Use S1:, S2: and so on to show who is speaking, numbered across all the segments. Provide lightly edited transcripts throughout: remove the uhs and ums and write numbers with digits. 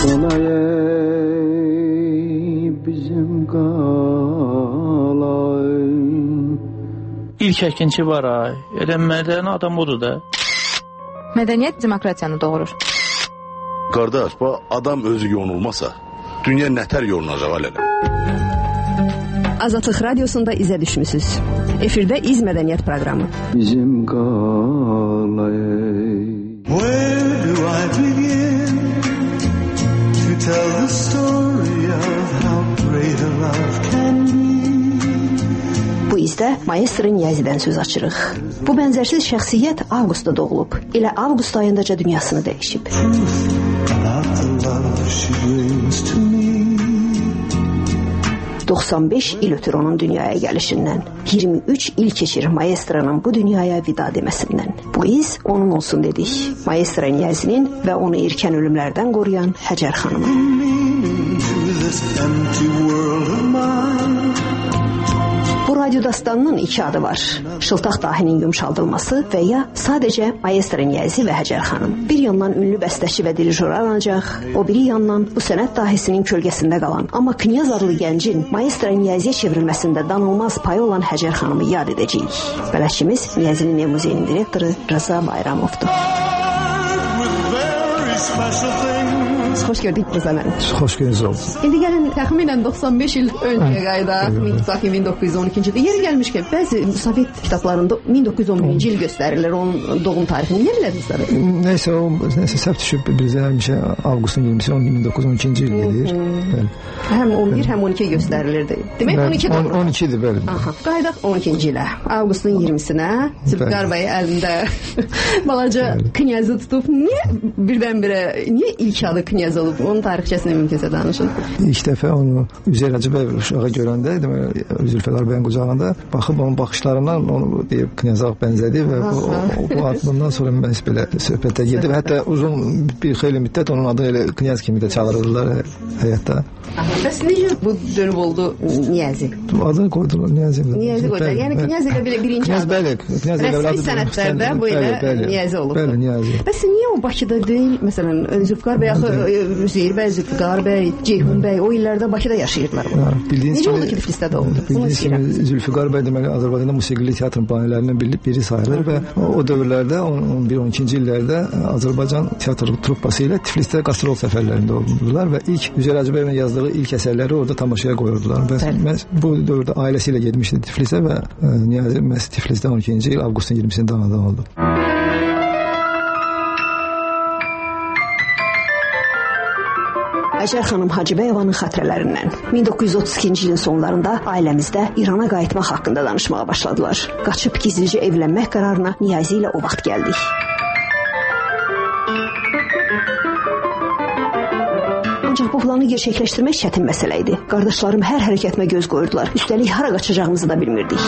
S1: bizim qalay.
S2: İlk əkinçi var ay. Elə mədəni adam odur da.
S3: Mədəniyyət demokratiyanı doğurur.
S4: Qardaş, bu adam özü yonulmasa, dünya nətər yolunacaq alələ?
S5: Azadlıq Radiosunda izə düşmüsünüz. Efirdə İz Mədəniyyət proqramı.
S1: Bizim qalay.
S6: Where do I begin to tell the story of how great a love can be?
S5: Bu izdə Maestro Niyazidən söz açırıq. Bu bənzərsiz şəxsiyyət avqustda doğulub. Elə avqust ayındaca dünyasını dəyişib. 95 il ötür onun dünyaya gəlişindən. 23 il keçir Maestro'nun bu dünyaya vida deməsindən. Bu iz onun olsun dedik. Maestro Niyazinin və onu erkən ölümlərdən qoruyan Həcər xanımın. Bu radyo dastanının iki adı var. Şıltaq dahinin yumşaldılması və ya sadəcə Maestro Niyazi və Həcər xanım. Bir yandan ünlü bəstəçi və dirijor aranacaq, o biri yandan bu sənət dahisinin kölgəsində qalan, amma Knyaz adlı gəncin Maestro Niyaziyə çevrilməsində danılmaz payı olan Həcər xanımı yad edəcəyik. Bələdçimiz Niyazinin Ev Muzeyinin direktoru Rıza Bayramovdur. Xoş gördük Rıza müəllim.
S7: Xoş gördünüz olsun.
S5: İndi gəlin təxminən 95 il öncəyə qayıdaq. 1912-ci ildə. Yeri gəlmişkən bəzi Sovet kitablarında 1911-ci il göstərilir onun doğum tarixini. Niyə bilədiniz tabii?
S7: Nəysə səhv düşüb bizə həmişə avqustun 20-si 1912-ci il gedir.
S5: Həm 11, həm 12 göstərilirdi. Demək 12 doğru.
S7: 12-dir, bəli.
S5: Aha. Qaydaq 12-ci ilə. Avqustun 20-sinə Zülfikar bəy əlində balaca Knyazı tutub. Niyə ilk adı Knyaz olub? Onun tarixçəsini mümkünsə danışın.
S7: İlk dəfə onu Üzeyir Hacıbəyev uşağa görəndə, Zülfikar bəyin qucağında baxıb onun baxışlarından onu deyib Knyaza bənzədi və bu adından sonra mən belə söhbətə gedib. Hətta uzun bir xeyli müddət onun adını elə Knyaz kimi də çağırırlar həyatda.
S5: Bəs necə bu dönüb oldu Niyazi?
S7: Adını qoydular Niyazi.
S5: Niyazi qoydular. Yəni Knyaz elə birinci adı. Rəsmi sənətlərdə bu ilə Niyazi olub.
S7: Bəli, Niyazi.
S5: Bəs niyə o Bakıda deyil? Məsələn, Zülfikar bəy, Üzeyir bəy, Zülfikar bəy, Ceyhun bəy o illərdə Bakıda yaşayırdılar. Necə oldu ki, Tiflisdə doğuldu?
S7: Bildiyiniz kimi Zülfikar bəy deməli Azərbaycanda musiqili teatrın banilərindən biri sayılır və o dövrlərdə 11-12-ci illərdə Azərbaycan teatr truppası ilə Tiflisdə qastrol səfərlərində oldular və ilk Üzeyir Hacıbəyevin yazdığı ilk əsərləri orada tamaşaya qoyurdular. Və bu dövrdə ailəsi ilə getmişdi Tiflisə və Niyazi məhz Tiflisdə 12-ci il avqustun 20-sində anadan oldu.
S5: Həcər xanım Hacıbəyevanın xatirələrindən 1932-ci ilin sonlarında ailəmizdə İrana qayıtmaq haqqında danışmağa başladılar. Qaçıb gizlicə evlənmək qərarına Niyazi ilə o vaxt gəldik. Ancaq bu planı gerçəkləşdirmək çətin məsələ idi. Qardaşlarım hər hərəkətimə göz qoyurdular. Üstəlik hara qaçacağımızı da bilmirdik.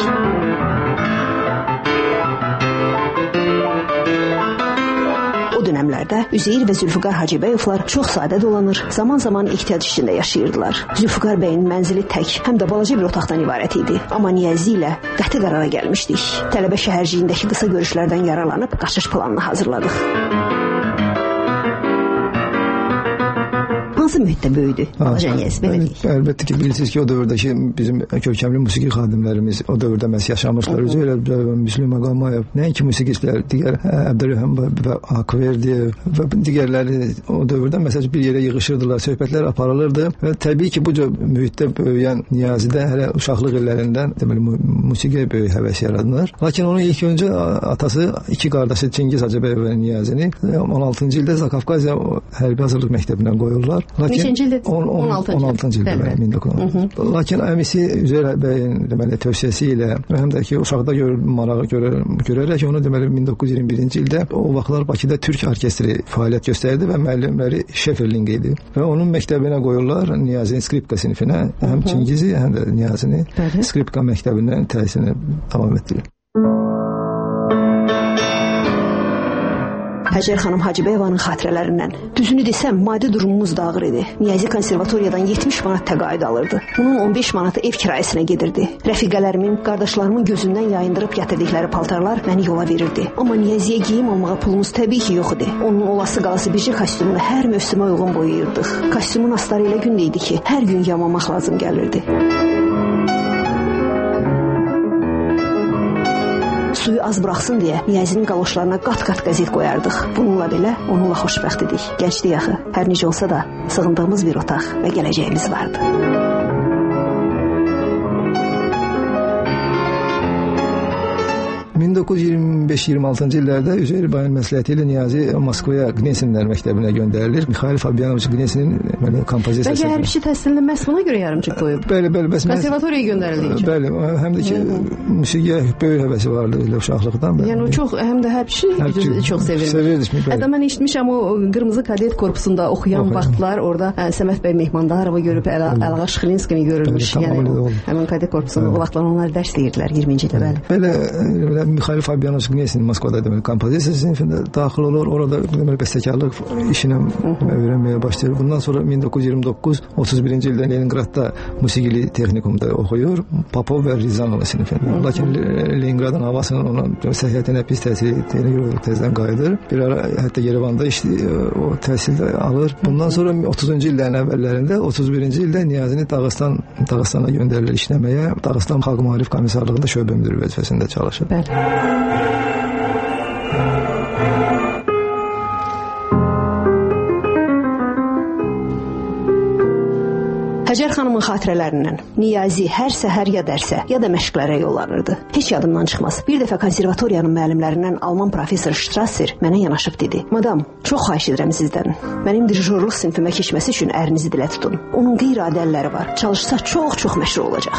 S5: O dönəmlərdə Üzeyir və Zülfikar Hacıbəyevlər çox sadə dolanır, zaman-zaman ehtiyac içində yaşayırdılar. Zülfikar bəyin mənzili tək, həm də balaca bir otaqdan ibarət idi. Amma Niyazi ilə qəti qərara gəlmişdik. Tələbə şəhərciyindəki qısa görüşlərdən yararlanıb qaçış planını hazırladıq. Hansı mühitdə böyüdü balaca Niyazi?
S7: Əlbəttə ki, bilirsiniz ki, o dövrdəki bizim kökəmli musiqi xadimlərimiz o dövrdə məhz yaşamışlar. Üzeyir Hacıbəyev, Müslüm Ağamayev, nəinki musiqistlər, digər Əbdülrəhəm və Akverdiyev və digərləri o dövrdə məsələn bir yerə yığışırdılar, söhbətlər aparılırdı və təbii ki, bu mühitdə böyüyən Niyazidə hələ uşaqlıq illərindən deməli musiqiyə böyük həvəs yaradılır. Lakin onun ilk öncə atası iki qardaşı Çingiz Hacıbəyev və Niyazini 16-cı ildə Zakafqaziya hərbi hazırlıq məktəbindən qoyurlar.
S5: Neçənci ildə?
S7: 16-cı ildə 1916. Lakin əmisi Üzeyir bəyin deməli tövsiyəsi ilə həm də ki uşaqda marağı görərək onu deməli 1921-ci ildə o vaxtlar Bakıda Türk orkestri fəaliyyət göstərdi və müəllimləri Şeferling idi. Və onun məktəbinə qoyurlar Niyazinin skripka sinifinə, həm Çingizi, həm də Niyazini skripka məktəbindən təhsilini davam etdirir.
S5: Həcər xanım Hacıbəyevanın xatirələrindən. Düzünü desəm, maddi durumumuz da ağır idi. Niyazi konservatoriyadan 70 manat təqaüd alırdı. Bunun 15 manatı ev kirayəsinə gedirdi. Rəfiqələrimin, qardaşlarımın gözündən yayındırıb gətirdikləri paltarlar məni yola verirdi. Amma Niyaziyə geyim almağa pulumuz təbii ki yox idi. Onun olası qalası bircə kostyumunu hər mövsümə uyğun boyayırdıq. Kostyumun astarı elə gündə idi ki, hər gün yamamaq lazım gəlirdi. Suyu az buraxsın deyə Niyazinin qaloşlarına qat-qat qəzet qoyardıq. Bununla belə onunla xoşbəxt idik. Gəncdik axı. Hər necə olsa da sığındığımız bir otaq və gələcəyimiz vardı.
S7: 1925-26-cı illərdə Üzeyir bəyin məsləhəti ilə Niyazi Moskvaya Gnesinlər məktəbinə göndərilir. Mikhail Fabianovich Gnesinin kompozisiyası.
S5: Bəlkə hərbiçi təhsilini məhz buna görə yarımçıq qoyub.
S7: Bəli, bəs
S5: konservatoriyaya göndərildi.
S7: Bəli, həm də ki musiqiyə böyük həvəsi vardı elə uşaqlıqdan da.
S5: Yəni o çox həm də hərbiçi çox sevirdi. Hətta mən eşitmişəm o Qırmızı Kadet korpusunda oxuyan vaxtlar orada Səməd bəy Mehmandarovu görüb Əlğa Şıxlinskini görülmüş. Yəni həmin Kadet korpusunda o vaxtlar onlar dərs deyirdilər 20-ci ildə bəli.
S7: Belə Mikhail Fabianovich Gnesin Moskvada deməli kompozisiya sinifində daxil olur. Orada deməli bəstəkarlıq işini öyrənməyə başlayır. Bundan sonra 1929-31-ci ildə Leningradda musiqili texnikumda oxuyur. Popov və Rizanov sinifində. Lakin Leningradın havasının ona səhiyyətinə pis təsir etdiyinə görə tezdən qayıdır. Bir ara hətta Yerevanda o təhsildə alır. Bundan sonra 30-cu illərin əvvəllərində 31-ci ildə Niyazini Dağıstana göndərilir işləməyə. Dağıstan Xalq Maarif Komissarlığında şöbə müdiri vəzifəsində çalışır.
S5: Bəli. Həcər xanımın xatirələrindən Niyazi hər səhər ya dərsə, ya da məşqlərə yollanırdı. Heç yadımdan çıxmaz. Bir dəfə konservatoriyanın müəllimlərindən Alman professor Strasser mənə yanaşıb dedi: "Madam, çox xahiş edirəm sizdən. Mənim dirijorluq sinifimə keçməsi üçün ərinizi dilə tutun. Onun qeyri-adi əlləri var. Çalışsa çox məşhur olacaq."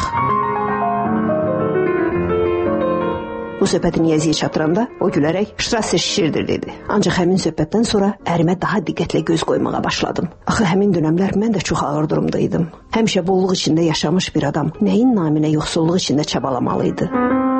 S5: Bu söhbəti Niyaziyə çatdıranda o gülərək Strasser şişirdir dedi. Ancaq həmin söhbətdən sonra ərimə daha diqqətlə göz qoymağa başladım. Axı həmin dönəmlər mən də çox ağır durumda idim. Həmişə bolluq içində yaşamış bir adam nəyin naminə yoxsulluq içində çabalamalı idi?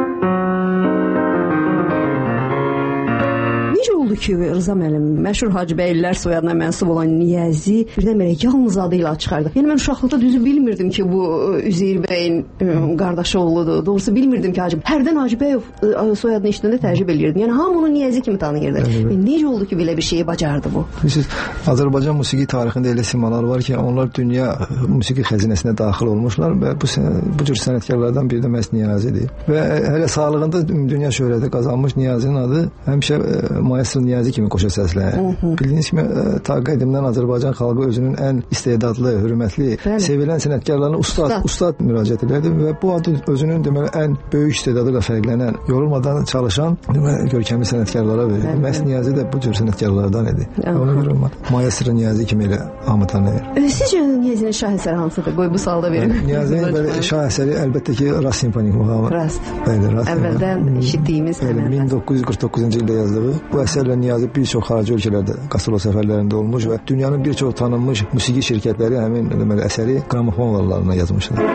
S5: Necə oldu ki, Rıza müəllim, məşhur Hacıbəylilər soyadına mənsub olan Niyazi birdən-birə yalnız adı ilə çıxardı? Yəni mən uşaqlıqda düzü bilmirdim ki, bu Üzeyir bəyin qardaşı oğludur. Doğrusu bilmirdim ki, hərdən Hacıbəyev soyadını eşidəndə təəccüb eləyirdim. Yəni hamı onu Niyazi kimi tanıyırdı. Necə oldu ki, belə bir şeyi bacardı bu?
S7: Siz Azərbaycan musiqi tarixində elə simalar var ki, onlar dünya musiqi xəzinəsinə daxil olmuşlar və bu cür sənətkarlardan biri də məhz Niyazidir. Və hələ sağlığında dünya şöhrəti qazanmış Niyazinin adı həmişə Maestro Niyazi kimi qoşa səslənir. Bildiyiniz kimi ta qədimdən Azərbaycan xalqı özünün ən istedadlı, hörmətli, sevilən sənətkarlarına ustad müraciət edirdi və bu adı özünün deməli ən böyük istedadı ilə fərqlənən, yorulmadan çalışan deməli görkəmli sənətkarlara verir. Məhz Niyazi də bu cür sənətkarlardan idi. Ona görə Maestro Niyazi kimi elə hamı tanıyır.
S5: Sizcə Niyazinin şah əsəri hansıdır? Qoy bu sualda verin.
S7: Niyazinin belə şah əsəri əlbəttə ki Rast simfonik muğamı.
S5: Rast.
S7: Bəli, Rast.
S5: Əvvəldən eşitdiyimiz
S7: 1949-cu ildə yazdığı bu əsərlə Niyazi bir çox xarici ölkələrdə qastrol səfərlərində olmuş və dünyanın bir çox tanınmış musiqi şirkətləri həmin deməli əsəri qramofon vallarına yazmışlar.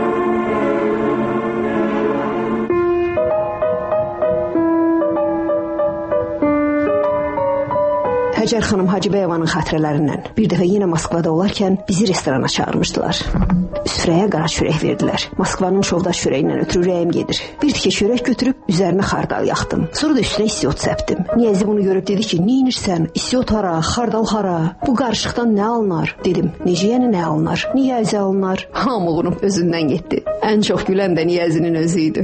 S5: Həcər xanım Hacıbəyevanın xatirələrindən. Bir dəfə yenə Moskvada olarkən bizi restorana çağırmışdılar. Süfrəyə qara çörək verdilər. Moskvanın şovdaş çörəyindən ötürü ürəyim gedir. Bir tikə çörək götürüb üzərinə xardal yaxdım. Sonra da üstünə istiot səpdim. Niyazi bunu görüb dedi ki, "Neynirsən? İstiot hara, xardal hara? Bu qarışıqdan nə alınar?" Dedim. "Necə yəni nə alınar? Niyazi alınar?" Hamılığınıb özündən getdi. Ən çox gülən də Niyazinin özü idi.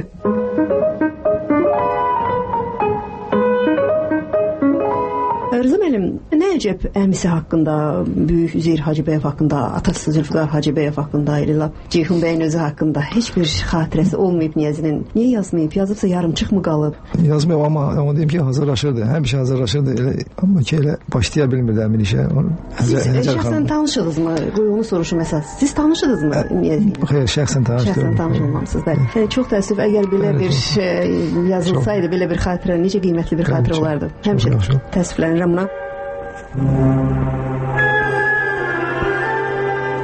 S5: Rıza müəllim, nə əcəb əmisi haqqında, böyük Üzeyir Hacıbəyev haqqında, atası Zülfüqar Hacıbəyev haqqında, elə Ceyhun bəyin özü haqqında heç bir xatirəsi olmayıb Niyazinin. Niyə yazmayıb? Yazıbsa yarımçıq mı qalıb?
S7: Yazmayıb amma deyim ki, hazırlaşırdı. Həmişə hazırlaşırdı elə, amma ki elə başlaya bilmirdi həmin işə.
S5: Siz şəxsən tanışırdınızmı? Qoy onu soruşum əsas. Siz tanışırdınızmı Niyazi?
S7: Xeyr, şəxsən tanışdım.
S5: Şəxsən tanış olmamısınız, bəli. Çox təəssüf, əgər belə bir yazılsaydı, belə bir xatirə, necə qiymətli bir xatirə olardı. Həmişə təəssüflənirəm buna.
S7: Deməli,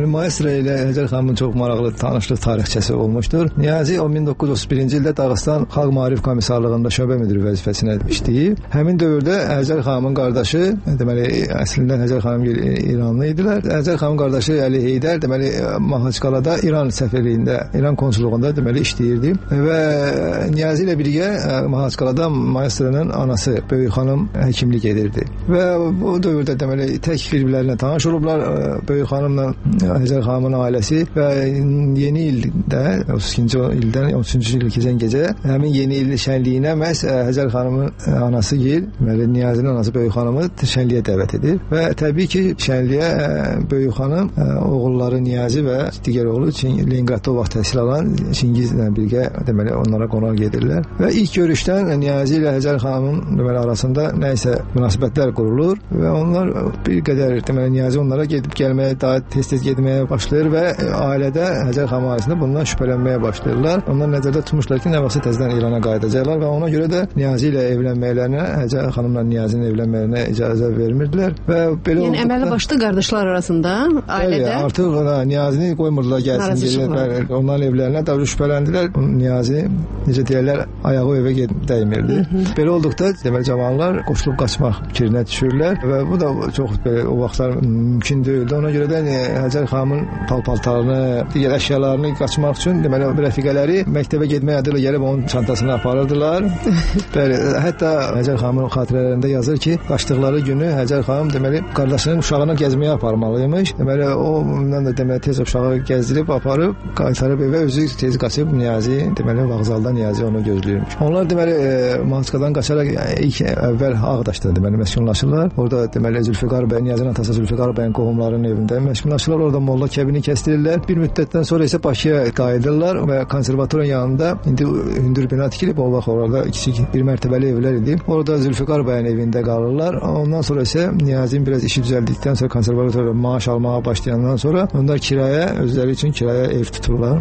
S7: maestro ilə Həcər xanımın çox maraqlı tanışlıq tarixçəsi olmuşdur. Niyazi 1931-ci ildə Dağıstan Xalq Maarif Komissarlığında şöbə müdiri vəzifəsinə işləyib. Həmin dövrdə Həcər xanımın qardaşı, deməli əslində Həcər xanım İranlı idilər. Həcər xanımın qardaşı Əli Heydər deməli Mahaçqalada İran səfirliyində, İran konsulluğunda deməli işləyirdi və Niyazi ilə birgə Mahaçqalada maestronun anası Böyük xanım həkimlik edirdi. Və bu dövrdə deməli tək bir-birlərinə tanış olublar. Böyük xanımla Həcər xanımın ailəsi və yeni ildə 32-ci ildən 13-cü il keçən gecə həmin yeni il şənliyinə məhz Həcər xanımın anası Gil, deməli Niyazinin anası Böyük xanımı şənliyə dəvət edir və təbii ki şənliyə Böyük xanım oğulları Niyazi və digər oğlu Leninqradda o vaxt təhsil alan Çingizlə birgə deməli onlara qonaq gedirlər və ilk görüşdən Niyazi ilə Həcər xanımın deməli arasında nə isə münasibətlər qurulur və onlar bir qədər deməli Niyazi onlara gedib gəlməyə, daha tez-tez getməyə başlayır və ailədə Həcər xanım ailəsində bundan şübhələnməyə başlayırlar. Onlar nəzərdə tutmuşlar ki, nə vaxtsa təzədən İrana qayıdacaqlar və ona görə də Niyazi ilə evlənməklərinə, Həcər xanımla Niyazinin evlənməyinə icazə vermirdilər və belə
S5: yəni əməlli başlı qardaşlar arasında ailədə
S7: artıq Niyazini qoymurdular gəlsin, onların evlərinə daha şübhələndilər. Niyazi necə deyirlər, ayağı evə dəymirdi. Belə olduqda deməli cavanlar qoşulub qaçmaq fikrinə düşürlər və bu da çox belə o vaxtlar mümkün deyildi. Ona görə də Həcər xanımın paltarını, digər əşyalarını qaçmaq üçün deməli rəfiqələri məktəbə getmək adı ilə gəlib onun çantasını aparırdılar. Bəli, hətta Həcər xanımın xatirələrində yazır ki, qaçdıqları günü Həcər xanım deməli qardaşının uşağını gəzməyə aparmalıymış. Deməli o ondan da deməli tez uşağı gəzdirib aparıb qaytarıb evə özü tez qaçıb Niyazi deməli vağzalda Niyazi onu gözləyirmiş. Onlar deməli Mahaçqadan qaçaraq ilk əvvəl Ağdaşda deməli məskunlaşırlar. Orada deməli Zülfiqar bəy Niyazinin atası Zülfiqar bəyin qohumlarının evində məskunlaşırlar. Orada molla kəbini kəsdirirlər. Bir müddətdən sonra isə Bakıya qayıdırlar və konservatorun yanında indi hündür bina tikilib o vaxt orada kiçik bir mərtəbəli evlər idi. Orada Zülfiqar bəyin evində qalırlar. Ondan sonra isə Niyazin biraz işi düzəldikdən sonra konservatorda maaş almağa başlayandan sonra onlar kirayə özləri üçün kirayə ev tuturlar.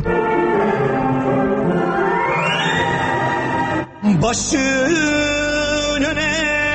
S6: Başın öne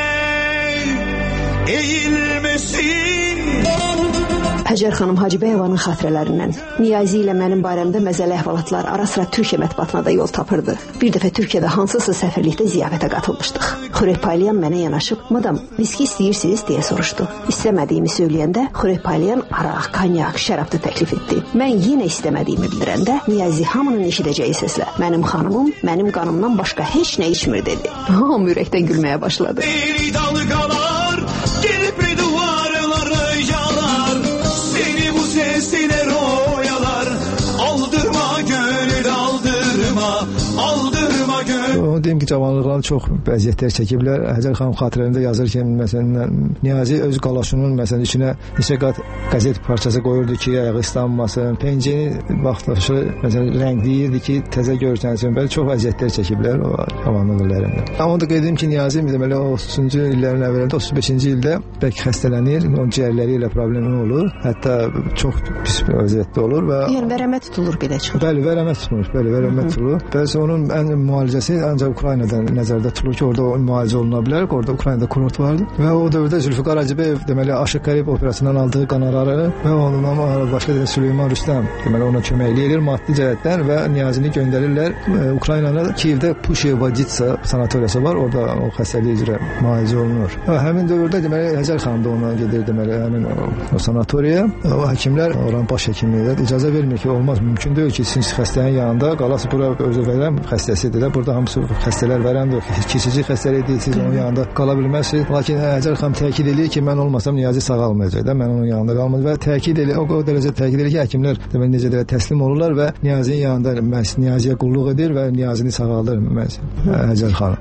S6: eğilmesin.
S5: Həcər xanım Hacıbəyevanın xatirələrindən Niyazi ilə mənim barəmdə məzəli əhvalatlar ara-sıra Türkiyə mətbuatına da yol tapırdı. Bir dəfə Türkiyədə hansısa səfirlikdə ziyafətə qatılmışdıq. Xureypalyan mənə yanaşıb, "Madam, viski istəyirsiniz?" deyə soruşdu. İstəmədiyimi söyləyəndə Xureypalyan araq, konyak, şərab da təklif etdi. Mən yenə istəmədiyimi bildirəndə Niyazi hamının eşidəcəyi səslə, "Mənim xanımım, mənim qanımdan başqa heç nə içmir" dedi. Hamı ürəkdən gülməyə başladı.
S6: Dalgalar gelip duvarları yalar. Seni bu sesler oyalar. Aldırma gönül aldırma. Aldırma gönül.
S7: Onu deyim ki, cavanlıqlarını çox əziyyətlər çəkiblər. Həcər xanım xatirələrində yazır ki, məsələn, Niyazi öz qalaşının məsələn içinə neçə qat qəzet parçası qoyurdu ki, ayağı islanmasın. Pencini vaxtlaşı məsələn rəngləyirdi ki, təzə görsənsin. Belə çox əziyyətlər çəkiblər o cavanlıq illərində. Amma da qeyd edim ki, Niyazi deməli 30-cu illərin əvvəlində 35-ci ildə bəlkə xəstələnir, onun ciyərləri ilə problemi olur. Hətta çox pis bir vəziyyətdə olur və
S5: yəni vərəmə tutulur belə çıxır.
S7: Bəli, vərəmə tutulur. Bəli, vərəmə tutulur. Bəs onun ən müalicəsi ancaq Ukraynadan nəzərdə tutulur ki, orada o müalicə oluna bilər. Orada Ukraynada kurort vardı və o dövrdə Zülfiqar Hacıbəyev deməli Aşıq Qərib operasından aldığı qanarları və ondan başqa da Süleyman Rüstəm deməli ona kömək eləyir maddi cəhətdən və Niyazini göndərirlər Ukraynaya. Kiyevdə Puşevoditsa sanatoriyası var. Orada o xəstəlik üzrə müalicə olunur. Və həmin dövrdə deməli Həcər xanım da ona gedir deməli həmin o sanatoriyaya. O həkimlər, oranın baş həkimləri icazə vermir ki, olmaz, mümkün deyil ki, siz xəstənin yanında qalası bura özü vərəm xəstəsidir. Burada hamısı xəstələr vərəmdir. Keçici xəstəlik deyil, siz onun yanında qala bilməzsiniz. Lakin Həcər xanım təkid edir ki, mən olmasam Niyazi sağalmayacaq da, mən onun yanında qalmalıyam və təkid edir, o dərəcə təkid edir ki, həkimlər deməli necə də təslim olurlar və Niyazinin yanında məhz Niyaziyə qulluq edir və Niyazini sağaldır məhz Həcər xanım.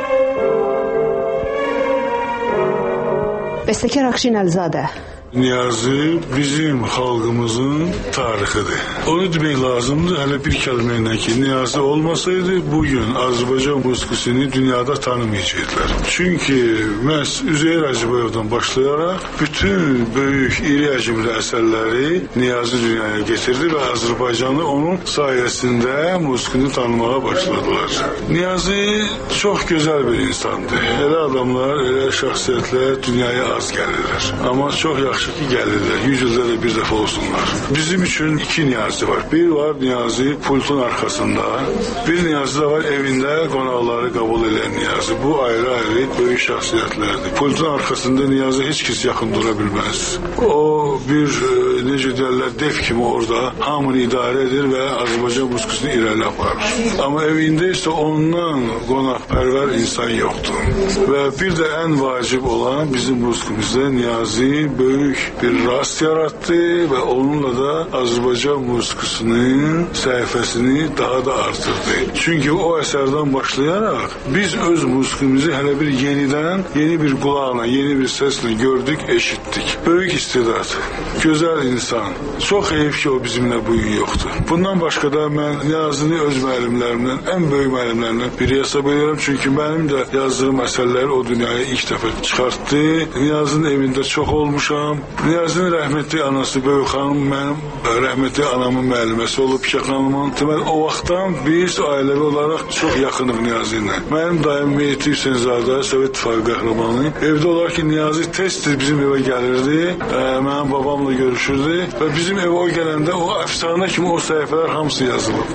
S5: Bəstəkar Akşin Əlizadə.
S8: Niyazi bizim xalqımızın tarixidir. Onu demək lazımdır, hələ bir kəlmə ilə ki, Niyazi olmasaydı bugün Azərbaycan musiqisini dünyada tanımayacaqlar. Çünki məhz Üzeyir Hacıbəyevdən başlayaraq bütün böyük, iri həcmli əsərləri Niyazi dünyaya getirdi və Azərbaycanı onun sayəsində musiqini tanımağa başladılar. Niyazi çox gözəl bir insandır. Elə adamlar, elə şəxsiyyətlər dünyaya az gəlirlər. Amma çox yaxşı yaxşı ki gəlirlər. 100 ildə də bir dəfə olsunlar. Bizim üçün iki Niyazi var. Bir var Niyazi pultun arxasında. Bir Niyazi də var evində qonaqları qəbul edən Niyazi. Bu ayrı-ayrı böyük şəxsiyyətlərdir. Pultun arxasında Niyazi heç kəs yaxın dura bilməz. O bir necə deyirlər dev kimi orada hamını idarə edir və Azərbaycan musiqisini irəli aparır. Amma evində isə ondan qonaqpərvər insan yoxdur. Və bir də ən vacib olan bizim musiqimizdə Niyazi böyük bir rast yaratdı və onunla da Azərbaycan musiqisinin səhifəsini daha da artırdı. Çünki o əsərdən başlayaraq biz öz musiqimizi hələ bir yenidən, yeni bir qulaqla, yeni bir səslə gördük, eşitdik. Böyük istedad, gözəl insan. Çox heyif ki, o bizimlə bu gün yoxdur. Bundan başqa da mən Niyazini öz müəllimlərimdən, ən böyük müəllimlərimdən biri hesab edirəm. Çünki mənim də yazdığım əsərləri o dünyaya ilk dəfə çıxartdı. Niyazinin evində çox olmuşam. Niyazinin rəhmətli anası Böyük xanım mənim rəhmətli anamın müəlliməsi olub, Pişə xanımın. Deməli, o vaxtdan biz ailəvi olaraq çox yaxınıq Niyazi ilə. Mənim dayım Mehdi Hüseynzadə, Sovet İttifaqı qəhrəmanı. Evdə olaraq ki, Niyazi tez-tez bizim evə gəlirdi. Mənim babamla görüşürdü və bizim evə o gələndə o əfsanə kimi o səhifələr hamısı yazılıb.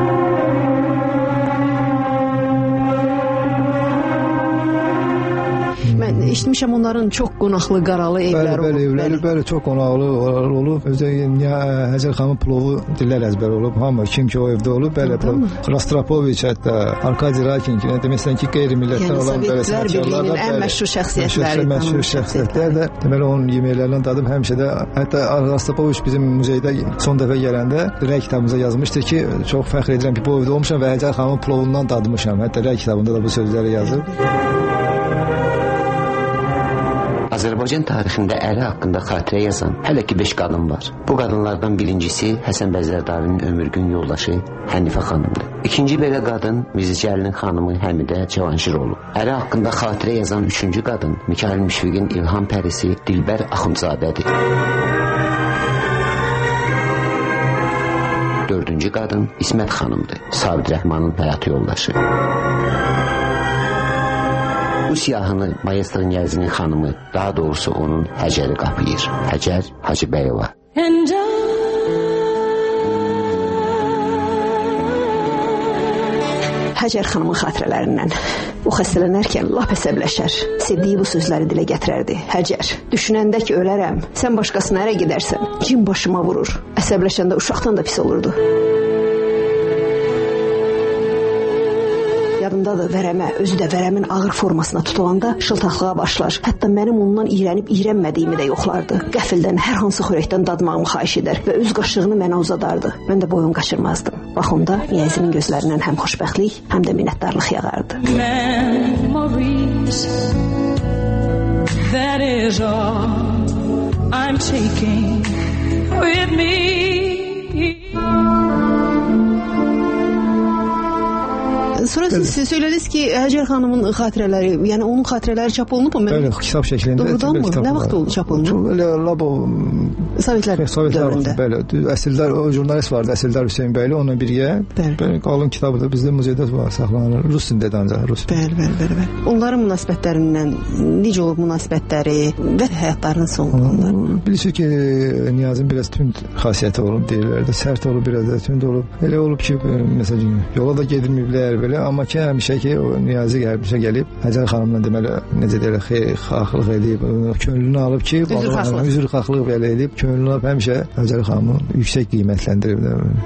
S5: Mən eşitmişəm onların çox qonaqlı, qaralı evləri olub.
S7: Bəli, çox qonaqlı olub. Özdə Həcər xanımın plovu dillər əzbər olub. Hamı kim ki o evdə olub. Bəli, Rostropoviç hətta Arkadi Rakin ki, deməsən ki, qeyri-millətdən olan belə sənətkarlar da
S5: ən məşhur şəxsiyyətləri.
S7: Məşhur şəxsiyyətlər də deməli onun yeməklərindən dadım həmişə də. Hətta Rostropoviç bizim muzeydə son dəfə gələndə rəy kitabımıza yazmışdı ki, çox fəxr edirəm ki, bu evdə olmuşam və Həcər xanımın plovundan dadmışam. Hətta rəy kitabında da bu sözləri yazıb.
S9: Azərbaycan tarixində əri haqqında xatirə yazan hələ ki 5 qadın var. Bu qadınlardan birincisi Həsən Bəzərdarinin ömürgün yoldaşı Hənifə xanımdır. İkinci belə qadın Mirzə Cəlilin xanımı Həmidə Cavanşiroğlu. Əri haqqında xatirə yazan üçüncü qadın Mikayıl Müşfiqin İlham pərisi Dilbər Axundzadədir. Dördüncü qadın İsmət xanımdır. Sabit Rəhmanın həyat yoldaşı. Bu siyahını Maestro Niyazinin xanımı, daha doğrusu onun Həcəri qapıyır. Həcər Hacıbəyova.
S5: Həcər xanımın xatirələrindən. O xəstələnərkən lap əsəbləşər. Sevdiyi bu sözləri dilə gətirərdi. Həcər, düşünəndə ki ölərəm, sən başqasına ərə gedərsən, cin başıma vurur. Əsəbləşəndə uşaqdan da pis olurdu. Yadımdadır, vərəmə, özü də vərəmin ağır formasına tutulanda şıltaqlığa başlar. Hətta mənim ondan iyrənib-iyrənmədiyimi də yoxlardı. Qəfildən hər hansı xörəkdən dadmağımı xahiş edər və öz qaşığını mənə uzadardı. Mən də boyun qaçırmazdım. Bax onda Niyazinin gözlərindən həm xoşbəxtlik, həm də minnətdarlıq yağardı. Memories, that is all I'm taking with me. Sonra siz söylədiniz ki, Həcər xanımın xatirələri, yəni onun xatirələri çap olunub mu?
S7: Bəli, kitab şəklində.
S5: Doğrudanmı? Nə vaxt oldu çap olunub? Sovetlər dövründə.
S7: Bəli, Əsildar, o jurnalist vardı, Əsildar Hüseyin bəyli, onunla birgə. Bəli, qalın kitabı da bizdə muzeydə saxlanılır. Rus dilində ancaq, rus. Bəli.
S5: Onların münasibətlərindən necə olub münasibətləri və həyatlarının sonları?
S7: Bilirsiniz ki, Niyazın biraz tünd xasiyyəti olub, deyirlər də, sərt olub, biraz da tünd olub. Elə olub ki, məsələn, yola da gedilməyiblər belə, amma ki, həmişə ki, o Niyazi gəlmişə gəlib, Həcər xanımla deməli, necə deyirlər, xaxlıq edib, könlünü alıb ki, üzr xaxlıq belə edib, könlünü alıb həmişə Həcər xanımı yüksək qiymətləndirib.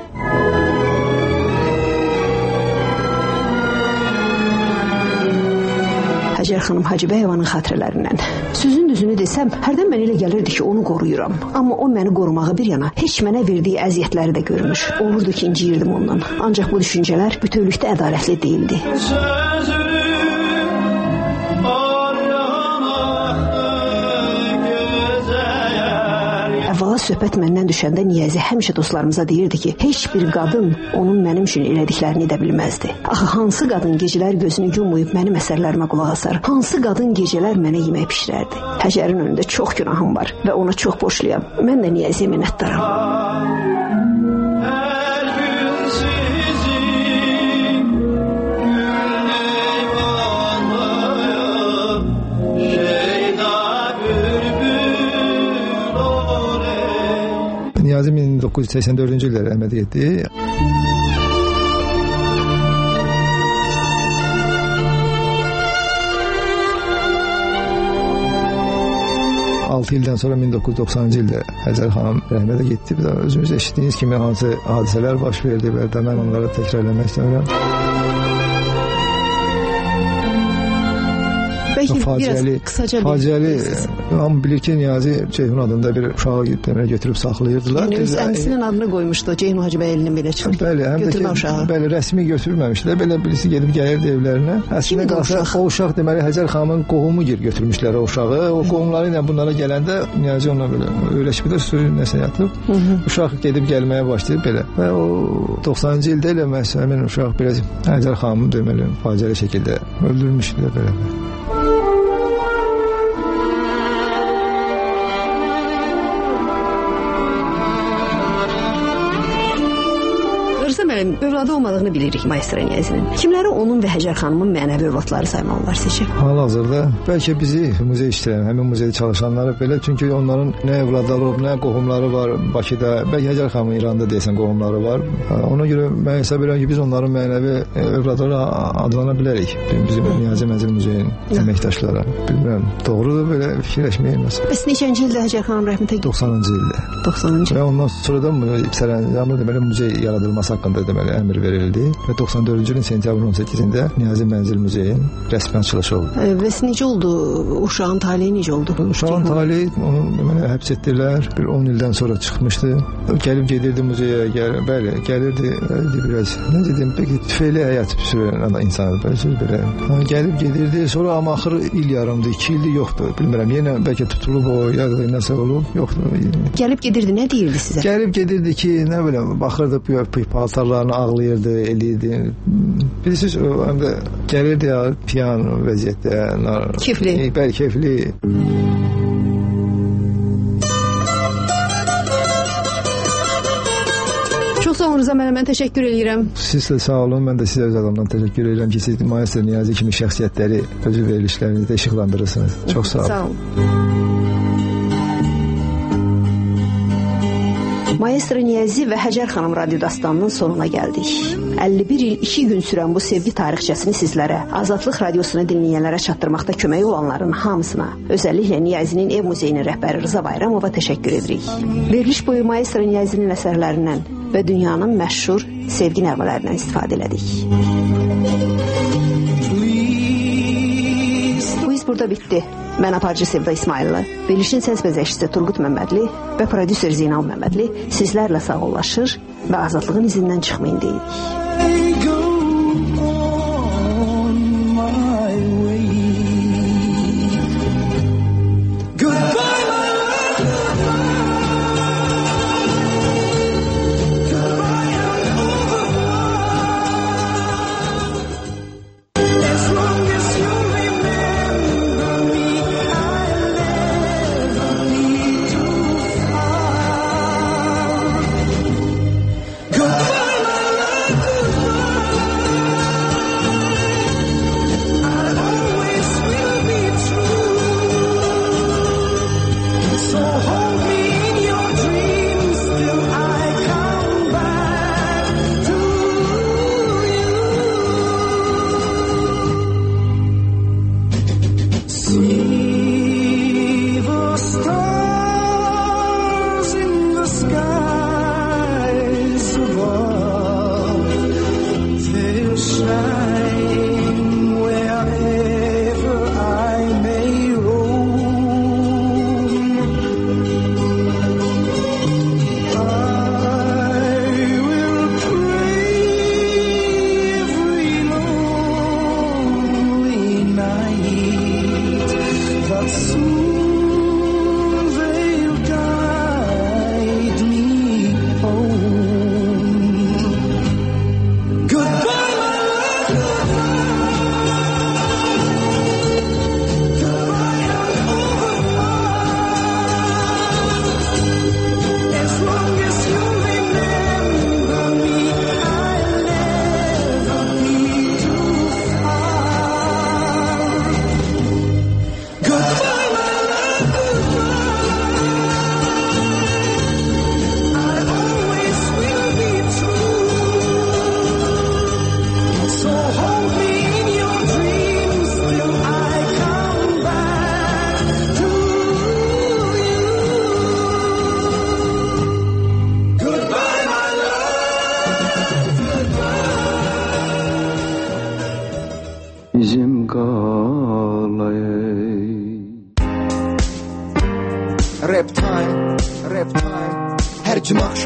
S5: Həcər xanım Hacıbəyovanın xatirələrindən. Sözün düzünü desəm, hərdən mən elə gəlirdi ki, onu qoruyuram. Amma o məni qorumağı bir yana, heç mənə verdiyi əziyyətləri də görmüş. Olurdu ki, inciyirdim ondan. Ancaq bu düşüncələr bütövlükdə ədalətli deyildi. Əvvəla söhbət məndən düşəndə Niyazi həmişə dostlarımıza deyirdi ki, heç bir qadın onun mənim üçün elədiklərini edə bilməzdi. Axı, hansı qadın gecələr gözünü yumuyub mənim əsərlərimə qulaq asar? Hansı qadın gecələr mənə yemək pişirərdi? Həcərin önündə çox günahım var və ona çox borçluyam. Mən də Niyaziyə minnətdaram.
S7: Niyazi 1984-cü ildə rəhmətə getdi. Altı ildən sonra 1990-cı ildə Həcər xanım rəhmətə getdi. Bir də özünüz eşitdiyiniz kimi hansı hadisələr baş verdi və mən onları təkrarlamaq istəmirəm. Faciəli hamı bilir ki, Niyazi Ceyhun adında bir uşağı götürüb saxlayırdılar.
S5: Yəni öz əmsinin adını qoymuşdu Ceyhun Hacıbəylinin belə çıxıb. Götürmə uşağı.
S7: Bəli, rəsmi götürməmişdilər. Belə birisi gedib gəlirdi evlərinə. Əslində qalsa o uşaq deməli Həcər xanımın qohumu götürmüşlər o uşağı. O qohumları ilə bunlara gələndə Niyazi ona belə öyrəşibdir, sürü nəsə yatıb. Uşaq gedib gəlməyə başlayıb belə. Və o 90-cı ildə elə məhz həmin uşaq biraz Həcər xanımı deməli faciəli şəkildə öldürmüşdülər belə.
S5: Övladı olmadığını bilirik Maestro Niyazinin. Kimləri onun və Həcər xanımın mənəvi övladları saymaq olar sizcə?
S7: Hal-hazırda bəlkə bizi muzey işləyən, həmin muzeydə çalışanları belə, çünki onların nə övladları olub, nə qohumları var Bakıda, bəlkə Həcər xanımın İranda deyəsən qohumları var. Ona görə mən hesab edirəm ki, biz onların mənəvi övladları adlana bilərik. Bizim Niyazi Mənzil Muzeyinin əməkdaşları. Bilmirəm, doğrudur belə fikirləşməyə məsəl.
S5: Bəs neçənci ildə Həcər xanım rəhmətə getdi?
S7: 90-cı ildə.
S5: 90-cı.
S7: Və ondan sonra da sərəncamlı deməli muzey yaradılması haqqında deməli əmr verildi və 94-cü ilin sentyabrın 18-də Niyazi Mənzil Muzeyin rəsmi açılışı oldu.
S5: Bəs necə oldu? Uşağın taleyi necə oldu?
S7: Uşağın taleyi onu deməli həbs etdilər. Bir 10 ildən sonra çıxmışdı. Gəlib gedirdi muzeyə, gəlirdi biraz. Necə deyim, peki tüfeyli həyat sürən insan belə. Gəlib gedirdi. Sonra amma axır il yarımdı, 2 ildir yoxdur. Bilmirəm, yenə bəlkə tutulub o ya da nəsə olub, yoxdur.
S5: Gəlib gedirdi, nə deyirdi sizə?
S7: Gəlib gedirdi ki, nə bilim, baxırdı paltarlarını ağlayırdı, eləyirdi. Bilirsiniz, həm də gəlirdi ya piyan vəziyyətdə.
S5: Keyfli.
S7: Bəli, keyfli.
S5: Çox sağ olun Rıza müəllim, mən təşəkkür edirəm.
S7: Siz də sağ olun, mən də sizə öz adamdan təşəkkür edirəm ki, siz Maestro Niyazi kimi şəxsiyyətləri özü verilişlərinizdə işıqlandırırsınız. Çox sağ olun.
S5: Sağ olun. Maestro Niyazi və Həcər xanım radio dastanının sonuna gəldik. 51 il 2 gün sürən bu sevgi tarixçəsini sizlərə, Azadlıq radiosunu dinləyənlərə çatdırmaqda kömək olanların hamısına, özəlliklə Niyazinin ev muzeyinin rəhbəri Rıza Bayramova təşəkkür edirik. Veriliş boyu Maestro Niyazinin əsərlərindən və dünyanın məşhur sevgi nəğmələrindən istifadə elədik. Bu iz burada bitdi. Mən aparıcı Sevda İsmaillı, verilişin səs bəzəkçisi Turqut Məmmədli və prodüser Zeynal Məmmədli sizlərlə sağollaşır və azadlığın izindən çıxmayın deyirik.
S10: ki naxış